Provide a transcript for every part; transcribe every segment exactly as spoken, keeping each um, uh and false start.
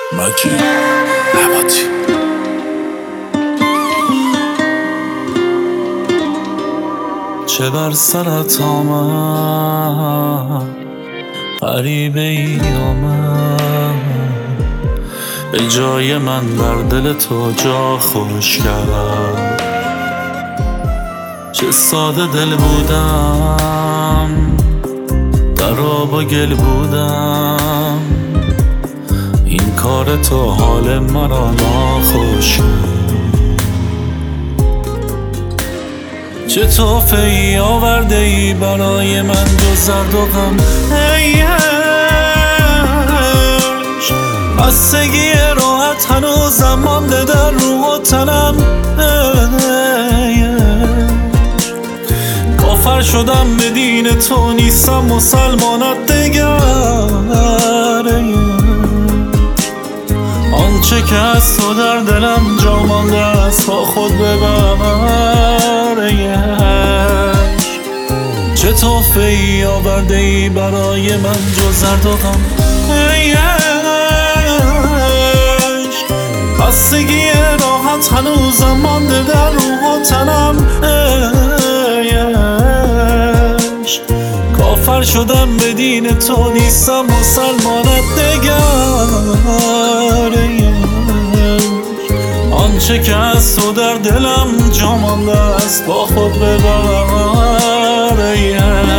مجید نباتی. چه بر سرت آمد غریبه ای آمد، به جای من در دل تو جا خوش کرد. چه ساده دل بودم، در آب و گل بودم، این کار تو حال مرا ناخوش کرد. چه تحفه ای آورده ای برای من جز زرد و غم، ای عشق بستگی راحت هنوزم مانده در روح و تنم. ای عشق کافر شدم به دین تو، نیستم مسلمانت دگر. آنچه که از تو در دلم جا مانده است با خود ببر. ای عشق چه تحفه ای آورده ای برای من جز زرد و غم، ای عشق بستگی راحت هنوزم مانده در روح و تنم. ای عشق کافر شدم به دین تو، نیستم مسلمانت دگر. آنچه که از تو در دلم جا مانده است با خود ببر. ای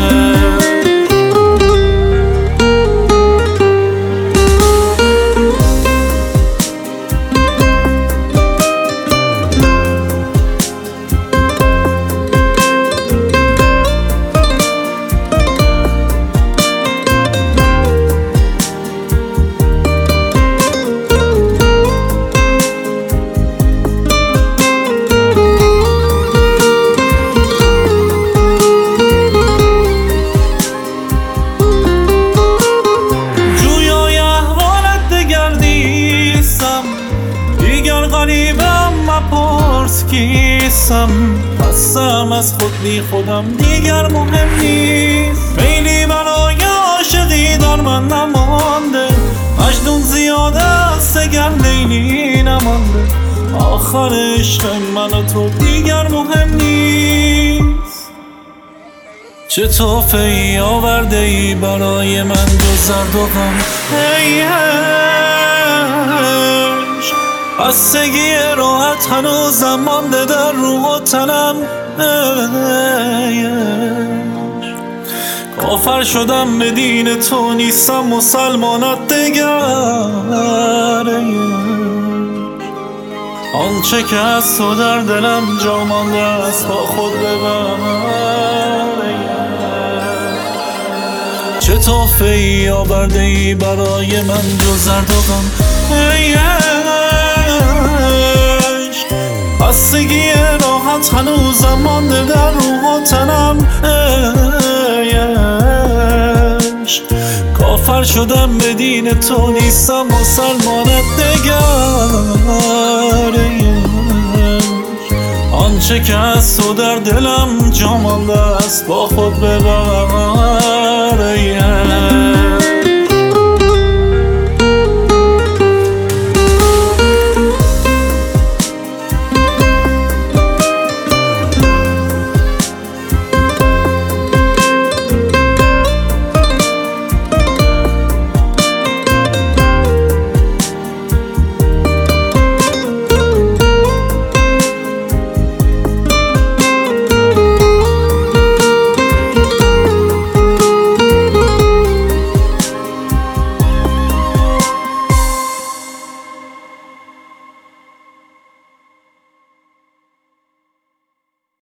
غریبم مپرس کیستم، خستم از خود بی خودم دیگر مهم نیست. میلی برای عاشقی در من نمانده، مجنون زیاده است اگر لیلی نمانده. آخر عشق من و تو دیگر مهم نیست. چه تحفه ای آورده ای برای من جز زرد و غم، ای بستگی راحت هنوزم مانده در روح و تنم. ای عشق کافر شدم به دین تو، نیستم مسلمانت دگر. ای آنچه که از تو در دلم جا مانده است با خود ببر. چه تحفه ای آورده ای برای من جز زرد و غم، ای بستگی راحت هنوزم مانده در روح و تنم. ای عشق کافر شدم به دین تو، نیستم مسلمانت دگر. آنچه که از تو در دلم جا مانده است با خود ببر. ای